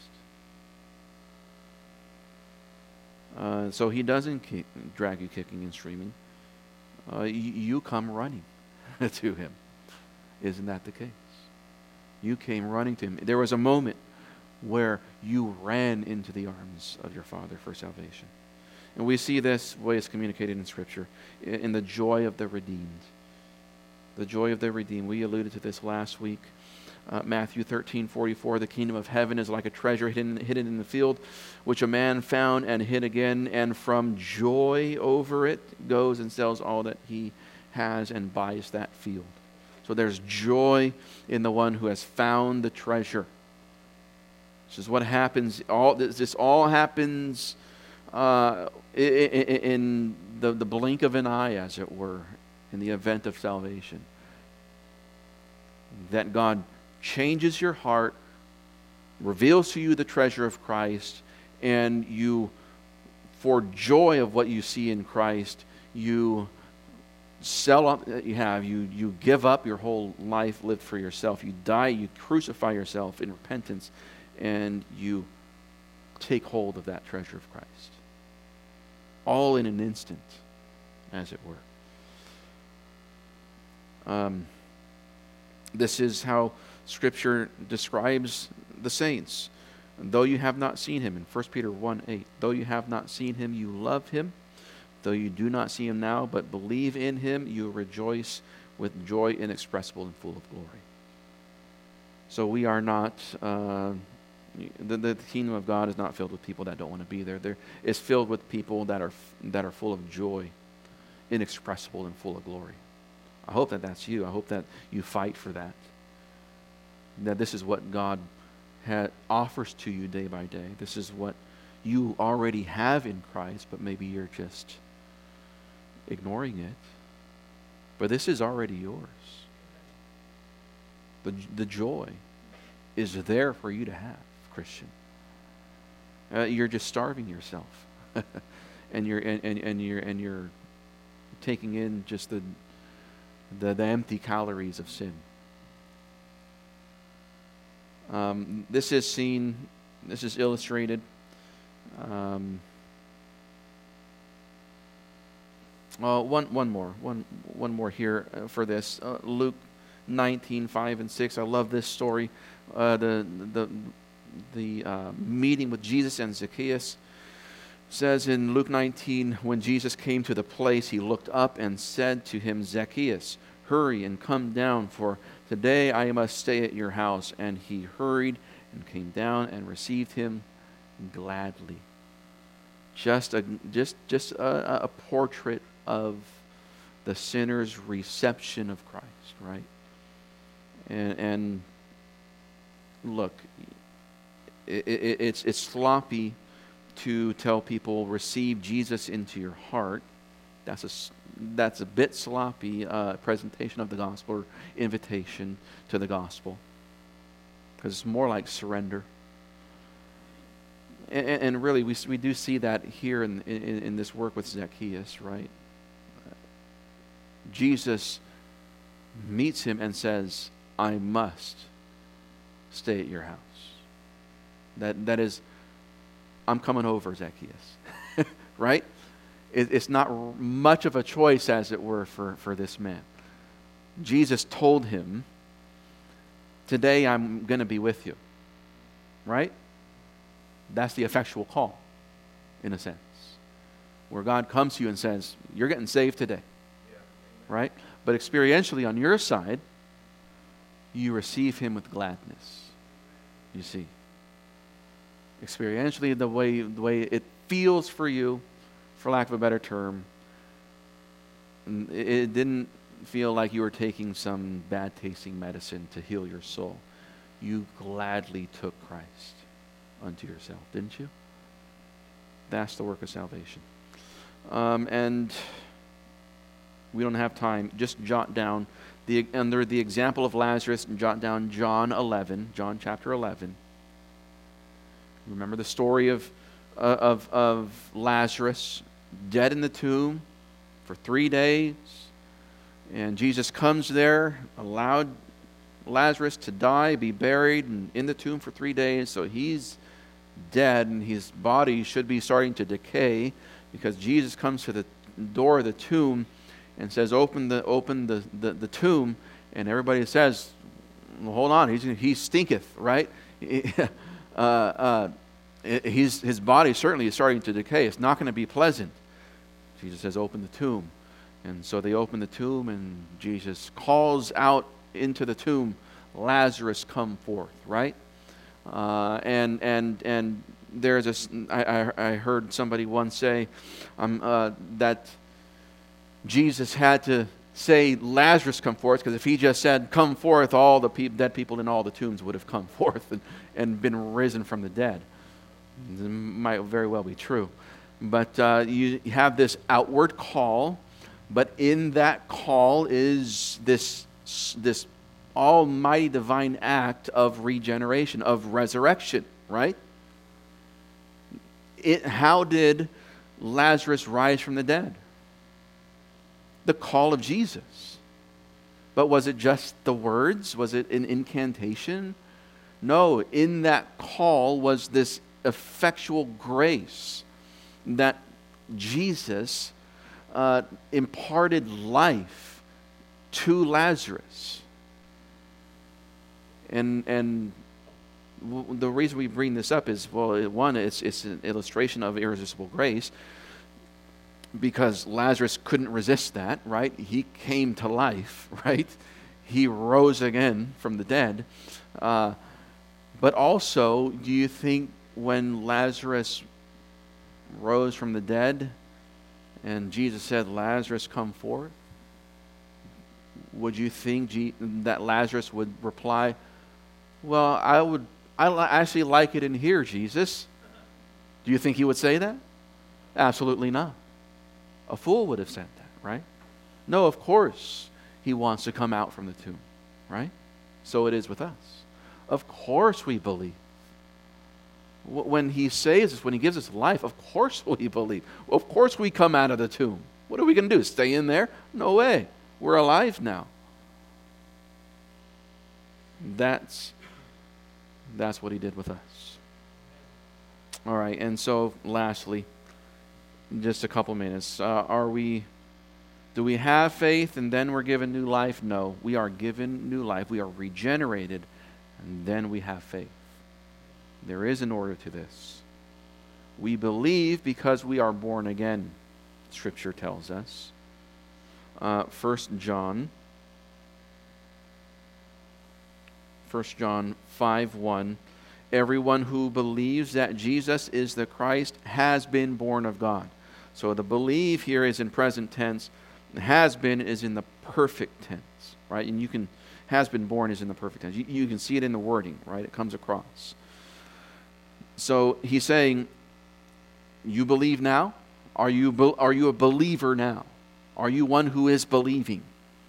Christ. So He doesn't drag you kicking and screaming. You come running to Him. Isn't that the case? You came running to Him. There was a moment where you ran into the arms of your Father for salvation. And we see this way it's communicated in Scripture, in the joy of the redeemed. The joy of the redeemed. We alluded to this last week. Matthew 13:44, the kingdom of heaven is like a treasure hidden in the field, which a man found and hid again, and from joy over it goes and sells all that he has and buys that field. So there's joy in the one who has found the treasure. This is what happens. This all happens in the blink of an eye, as it were, in the event of salvation. That God changes your heart, reveals to you the treasure of Christ, and you, for joy of what you see in Christ, you sell up that you have. You give up your whole life lived for yourself. You die, you crucify yourself in repentance, and you take hold of that treasure of Christ. All in an instant, as it were. This is how Scripture describes the saints. Though you have not seen Him, in 1 Peter 1:8, though you have not seen Him, you love Him. Though you do not see Him now, but believe in Him, you rejoice with joy inexpressible and full of glory. So we are not, the kingdom of God is not filled with people that don't want to be there. It's filled with people that are full of joy, inexpressible and full of glory. I hope that that's you. I hope that you fight for that. That this is what God offers to you day by day. This is what you already have in Christ, but maybe you're just ignoring it. But this is already yours. The joy is there for you to have, Christian. You're just starving yourself, and you're taking in just the empty calories of sin. This is illustrated. One more here for this. Luke 19:5 and 6. I love this story. The meeting with Jesus and Zacchaeus says in Luke 19, when Jesus came to the place, he looked up and said to him, Zacchaeus, hurry and come down, for today I must stay at your house. And he hurried and came down and received him gladly. Just a portrait of the sinner's reception of Christ, right? And look, it's sloppy to tell people receive Jesus into your heart. That's a bit sloppy presentation of the gospel, or invitation to the gospel, because it's more like surrender. And really, we do see that here in this work with Zacchaeus, right? Jesus meets him and says, I must stay at your house. That is, I'm coming over, Zacchaeus. Right? It's not much of a choice, as it were, for this man. Jesus told him, today I'm going to be with you. Right? That's the effectual call, in a sense. Where God comes to you and says, you're getting saved today. Yeah. Right? But experientially, on your side, you receive him with gladness. You see. Experientially, the way it feels for you, for lack of a better term, it didn't feel like you were taking some bad-tasting medicine to heal your soul. You gladly took Christ unto yourself, didn't you? That's the work of salvation. And we don't have time. Just jot down, under the example of Lazarus, and jot down John chapter 11. Remember the story of Lazarus, dead in the tomb for 3 days. And Jesus comes there, allowed Lazarus to die, be buried, and in the tomb for 3 days. So he's dead, and his body should be starting to decay, because Jesus comes to the door of the tomb and says, "Open the tomb." And everybody says, well, "Hold on, he stinketh," right? His body certainly is starting to decay. It's not going to be pleasant. Jesus says, "Open the tomb." And so they open the tomb, and Jesus calls out into the tomb, "Lazarus, come forth," right? And there's I heard somebody once say that Jesus had to say, "Lazarus, come forth," because if he just said, "Come forth," all the dead people in all the tombs would have come forth and been risen from the dead. It might very well be true. But you have this outward call, but in that call is this almighty divine act of regeneration, of resurrection, right? How did Lazarus rise from the dead? The call of Jesus. But was it just the words? Was it an incantation? No, in that call was this effectual grace that Jesus imparted life to Lazarus. And the reason we bring this up is, well, one, it's an illustration of irresistible grace, because Lazarus couldn't resist that, right? He came to life, right? He rose again from the dead. But also, do you think when Lazarus rose from the dead and Jesus said, "Lazarus, come forth," would you think that Lazarus would reply, "Well, I actually like it in here, Jesus"? Do you think he would say that? Absolutely not. A fool would have said that, right? No, of course he wants to come out from the tomb, right? So it is with us. Of course we believe. When he saves us, when he gives us life, of course we believe. Of course we come out of the tomb, What are we going to do? Stay in there? No way. We're alive now. That's what he did with us. All right, and so lastly, just a couple minutes. Do we have faith and then we're given new life? No, we are given new life. We are regenerated, and then we have faith. There is an order to this. We believe because we are born again, Scripture tells us. 1 John 5:1, everyone who believes that Jesus is the Christ has been born of God. So the believe here is in present tense. Has been is in the perfect tense, right? And you can, has been born is in the perfect tense. You can see it in the wording, right? It comes across. So he's saying, you believe now? Are you a believer now? Are you one who is believing?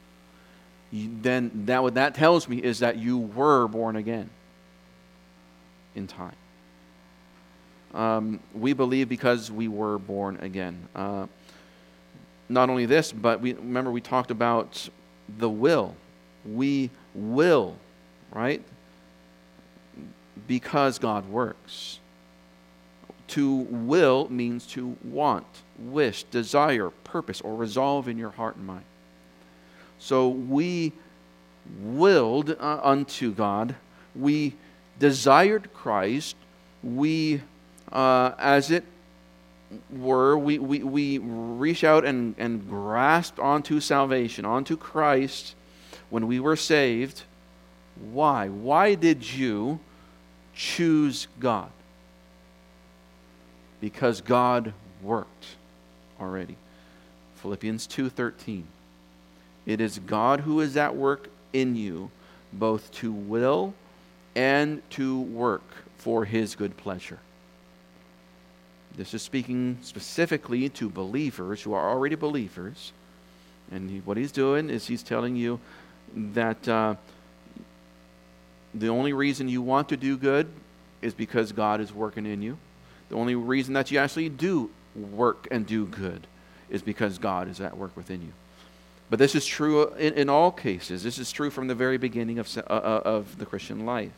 Then what that tells me is that you were born again in time. We believe because we were born again. Not only this, but remember we talked about the will. We will, right? Because God works. To will means to want, wish, desire, purpose, or resolve in your heart and mind. So we willed unto God. We desired Christ. We, as it were, we reach out and grasped onto salvation, onto Christ when we were saved. Why? Why did you choose God? Because God worked already. Philippians 2:13. It is God who is at work in you, both to will and to work for His good pleasure. This is speaking specifically to believers who are already believers. And what he's doing is he's telling you that the only reason you want to do good is because God is working in you. The only reason that you actually do work and do good is because God is at work within you. But this is true in all cases. This is true from the very beginning of the Christian life.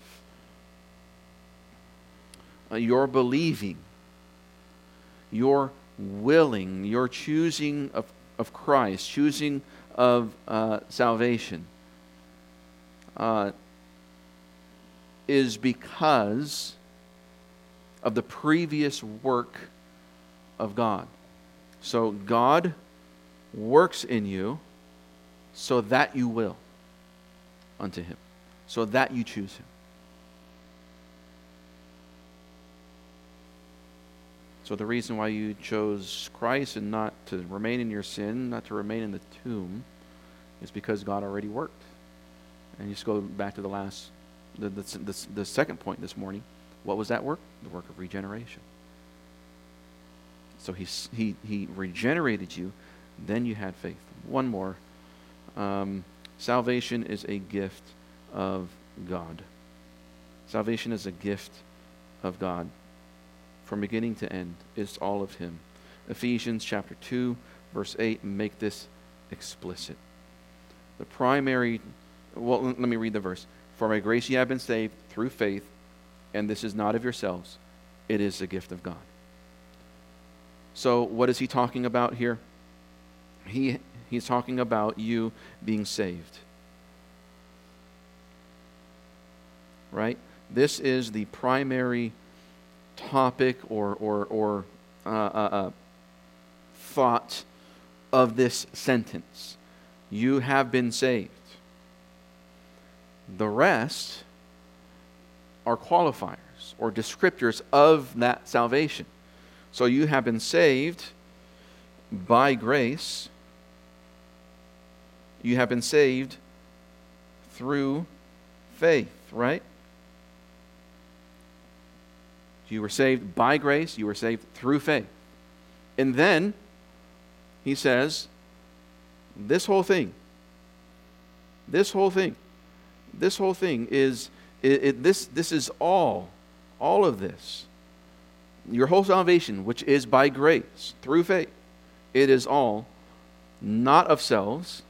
You're believing, you're willing, you're choosing of Christ, choosing of salvation, is because of the previous work of God. So God works in you so that you will unto Him, so that you choose Him. So the reason why you chose Christ and not to remain in your sin, not to remain in the tomb, is because God already worked. And you just go back to the second point this morning. What was that work? The work of regeneration. So he regenerated you, then you had faith. One more. Salvation is a gift of God. Salvation is a gift of God. From beginning to end, it's all of Him. Ephesians chapter 2, verse 8, make this explicit. The primary, well, let me read the verse. For by grace ye have been saved through faith, and this is not of yourselves. It is a gift of God. So what is he talking about here? He's talking about you being saved. Right? This is the primary topic or thought of this sentence. You have been saved. The rest are qualifiers or descriptors of that salvation. So you have been saved by grace. You have been saved through faith, right? You were saved by grace. You were saved through faith. And then he says, this whole thing is, this is all of this. Your whole salvation, which is by grace, through faith, it is all not of selves,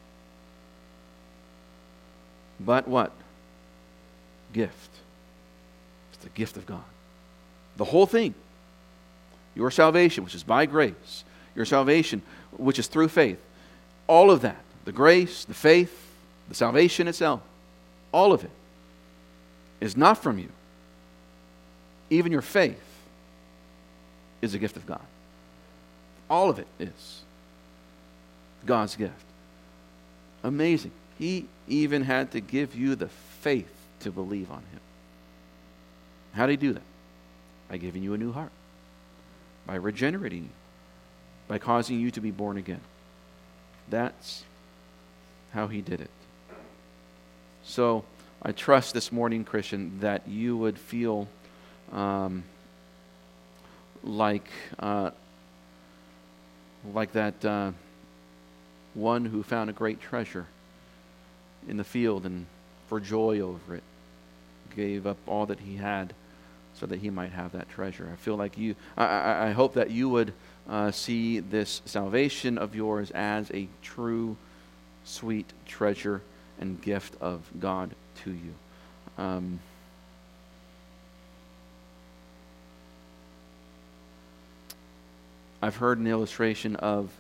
but what? Gift. It's the gift of God. The whole thing. Your salvation, which is by grace. Your salvation, which is through faith. All of that. The grace, the faith, the salvation itself. All of it is not from you. Even your faith is a gift of God. All of it is God's gift. Amazing. He even had to give you the faith to believe on Him. How did He do that? By giving you a new heart. By regenerating you. By causing you to be born again. That's how He did it. So, I trust this morning, Christian, that you would feel like that one who found a great treasure in the field and for joy over it gave up all that he had so that he might have that treasure. I feel like I hope that you would see this salvation of yours as a true, sweet treasure and gift of God to you. I've heard an illustration of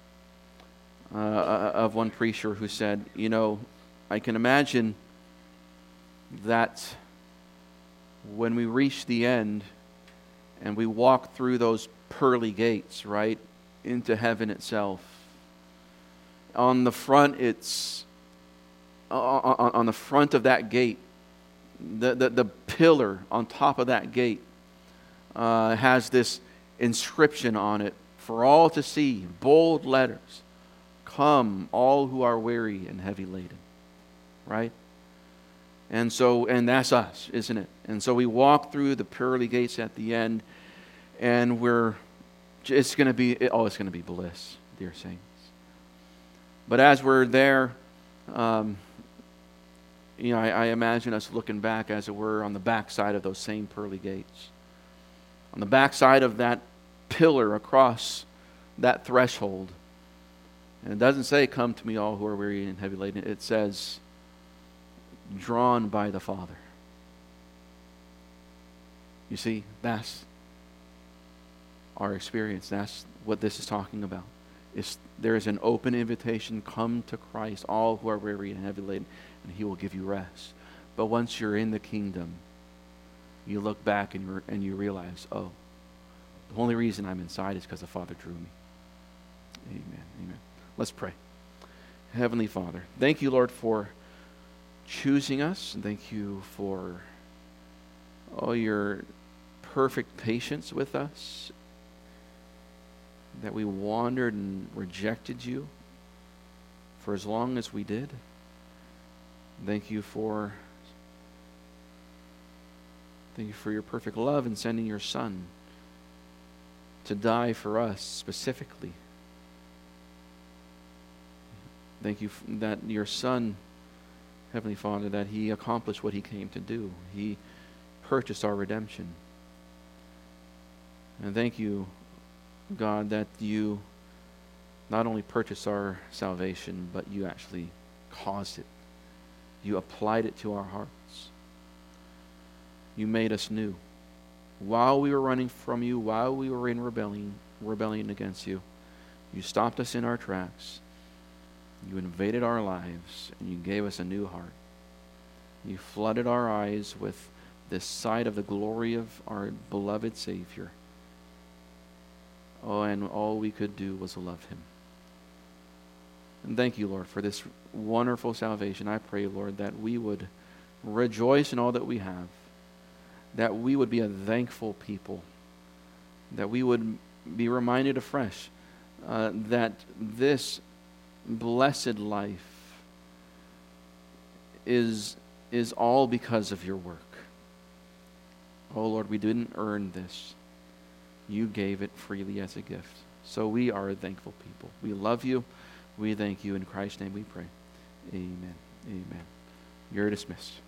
one preacher who said, I can imagine that when we reach the end and we walk through those pearly gates, right, into heaven itself, on the front on the front of that gate, the pillar on top of that gate has this inscription on it for all to see, bold letters. Come, all who are weary and heavy laden. Right? And that's us, isn't it? And so we walk through the pearly gates at the end, and it's going to be bliss, dear saints. But as we're there, I imagine us looking back, as it were, on the backside of those same pearly gates. On the backside of that pillar across that threshold. And it doesn't say, come to me all who are weary and heavy laden. It says, drawn by the Father. You see, that's our experience. That's what this is talking about. There is an open invitation, come to Christ, all who are weary and heavy laden, and He will give you rest. But once you're in the kingdom, you look back and you realize, oh, the only reason I'm inside is because the Father drew me. Amen. Amen. Let's pray. Heavenly Father, thank you, Lord, for choosing us. And thank you for all your perfect patience with us, that we wandered and rejected you for as long as we did. Thank you for your perfect love in sending your Son to die for us specifically. Thank you that your Son, Heavenly Father, that He accomplished what He came to do. He purchased our redemption. And thank you, God, that you not only purchased our salvation, but you actually caused it. You applied it to our hearts. You made us new. While we were running from you, while we were in rebellion against you, you stopped us in our tracks. You invaded our lives, and you gave us a new heart. You flooded our eyes with this sight of the glory of our beloved Savior. Oh, and all we could do was love Him. And thank you, Lord, for this wonderful salvation. I pray, Lord, that we would rejoice in all that we have, that we would be a thankful people, that we would be reminded afresh that this blessed life is all because of your work. Oh, Lord, we didn't earn this. You gave it freely as a gift. So we are a thankful people. We love you. We thank you. In Christ's name we pray. Amen. Amen. You're dismissed.